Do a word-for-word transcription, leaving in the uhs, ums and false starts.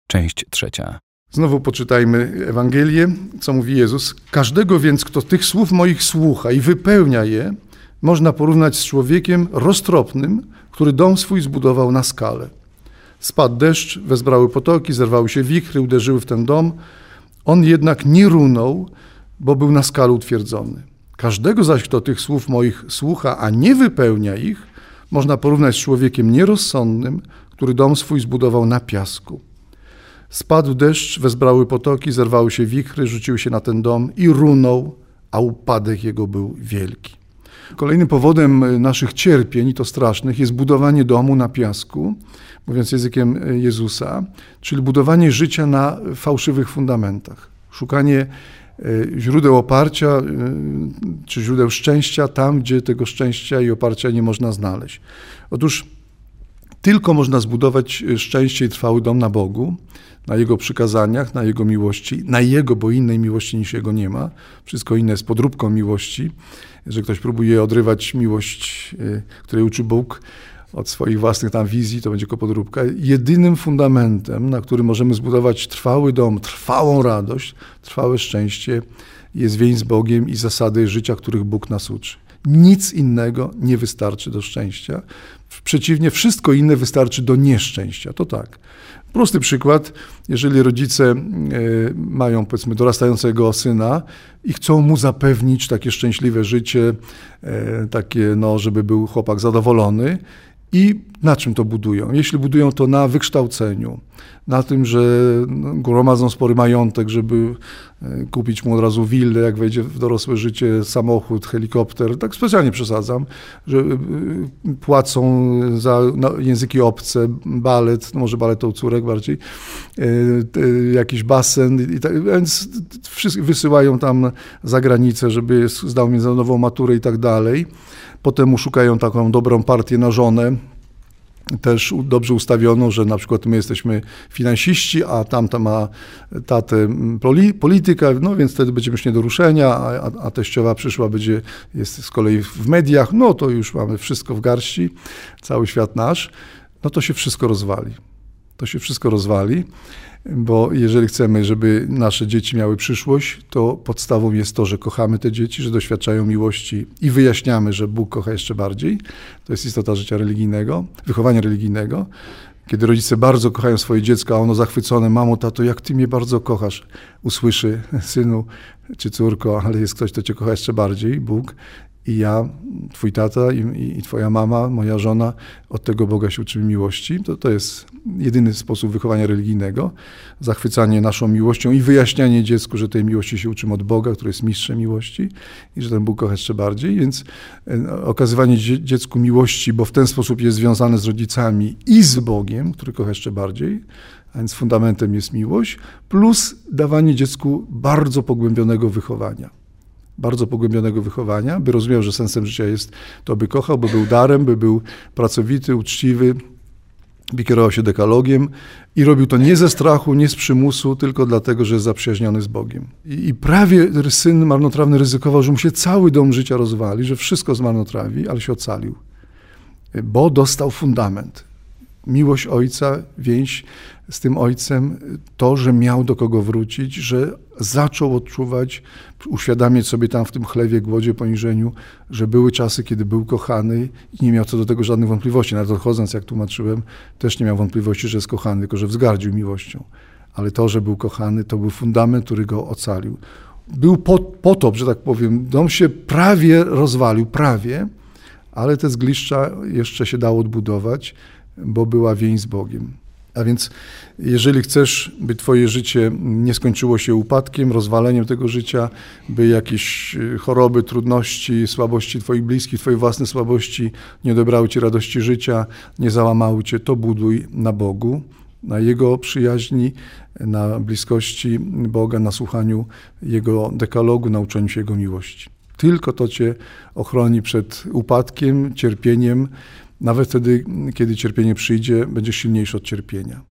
część trzecia. Znowu poczytajmy Ewangelię, co mówi Jezus. Każdego więc, kto tych słów moich słucha i wypełnia je, można porównać z człowiekiem roztropnym, który dom swój zbudował na skale. Spadł deszcz, wezbrały potoki, zerwały się wichry, uderzyły w ten dom. On jednak nie runął, bo był na skale utwierdzony. Każdego zaś, kto tych słów moich słucha, a nie wypełnia ich, można porównać z człowiekiem nierozsądnym, który dom swój zbudował na piasku. Spadł deszcz, wezbrały potoki, zerwały się wichry, rzuciły się na ten dom i runął, a upadek jego był wielki. Kolejnym powodem naszych cierpień, i to strasznych, jest budowanie domu na piasku, mówiąc językiem Jezusa, czyli budowanie życia na fałszywych fundamentach. Szukanie źródeł oparcia czy źródeł szczęścia tam, gdzie tego szczęścia i oparcia nie można znaleźć. Otóż tylko można zbudować szczęście i trwały dom na Bogu, na Jego przykazaniach, na Jego miłości, na Jego, bo innej miłości niż Jego nie ma. Wszystko inne jest podróbką miłości. Że ktoś próbuje odrywać miłość, której uczy Bóg, od swoich własnych tam wizji, to będzie tylko podróbka. Jedynym fundamentem, na którym możemy zbudować trwały dom, trwałą radość, trwałe szczęście, jest więź z Bogiem i zasady życia, których Bóg nas uczy. Nic innego nie wystarczy do szczęścia. Przeciwnie, wszystko inne wystarczy do nieszczęścia. To tak. Prosty przykład, jeżeli rodzice mają, powiedzmy, dorastającego syna i chcą mu zapewnić takie szczęśliwe życie, takie, no, żeby był chłopak zadowolony. I na czym to budują? Jeśli budują to na wykształceniu, na tym, że gromadzą spory majątek, żeby kupić mu od razu willę, jak wejdzie w dorosłe życie, samochód, helikopter, tak specjalnie przesadzam, że płacą za języki obce, balet, no może balet to u córek bardziej, jakiś basen, i tak, więc wysyłają tam za granicę, żeby zdał międzynarodową maturę i tak dalej. Potem mu szukają taką dobrą partię na żonę, też dobrze ustawioną, że na przykład my jesteśmy finansiści, a tamta ma tatę polityka, no więc wtedy będziemy już nie do ruszenia, a, a teściowa przyszła, będzie, jest z kolei w mediach, no to już mamy wszystko w garści, cały świat nasz, no to się wszystko rozwali. To się wszystko rozwali, bo jeżeli chcemy, żeby nasze dzieci miały przyszłość, to podstawą jest to, że kochamy te dzieci, że doświadczają miłości i wyjaśniamy, że Bóg kocha jeszcze bardziej. To jest istota życia religijnego, wychowania religijnego. Kiedy rodzice bardzo kochają swoje dziecko, a ono zachwycone, mamo, tato, jak ty mnie bardzo kochasz, usłyszy synu czy córko, ale jest ktoś, kto cię kocha jeszcze bardziej, Bóg. I ja, twój tata i, i twoja mama, moja żona, od tego Boga się uczymy miłości. To, to jest jedyny sposób wychowania religijnego. Zachwycanie naszą miłością i wyjaśnianie dziecku, że tej miłości się uczymy od Boga, który jest mistrzem miłości i że ten Bóg kocha jeszcze bardziej. Więc okazywanie dziecku miłości, bo w ten sposób jest związane z rodzicami i z Bogiem, który kocha jeszcze bardziej, a więc fundamentem jest miłość, plus dawanie dziecku bardzo pogłębionego wychowania. bardzo pogłębionego wychowania, by rozumiał, że sensem życia jest to, by kochał, by był darem, by był pracowity, uczciwy, by kierował się dekalogiem i robił to nie ze strachu, nie z przymusu, tylko dlatego, że jest zaprzyjaźniony z Bogiem. I, i prawie syn marnotrawny ryzykował, że mu się cały dom życia rozwali, że wszystko zmarnotrawi, ale się ocalił, bo dostał fundament. Miłość ojca, więź z tym ojcem, to, że miał do kogo wrócić, że zaczął odczuwać, uświadamiać sobie tam w tym chlewie, głodzie, poniżeniu, że były czasy, kiedy był kochany i nie miał co do tego żadnych wątpliwości. Nawet odchodząc, jak tłumaczyłem, też nie miał wątpliwości, że jest kochany, tylko że wzgardził miłością. Ale to, że był kochany, to był fundament, który go ocalił. Był potop, że tak powiem, dom się prawie rozwalił, prawie, ale te zgliszcza jeszcze się dało odbudować, bo była więź z Bogiem. A więc jeżeli chcesz, by twoje życie nie skończyło się upadkiem, rozwaleniem tego życia, by jakieś choroby, trudności, słabości twoich bliskich, twoje własne słabości nie odebrały ci radości życia, nie załamały cię, to buduj na Bogu, na Jego przyjaźni, na bliskości Boga, na słuchaniu Jego dekalogu, na uczeniu się Jego miłości. Tylko to cię ochroni przed upadkiem, cierpieniem. Nawet wtedy, kiedy cierpienie przyjdzie, będziesz silniejszy od cierpienia.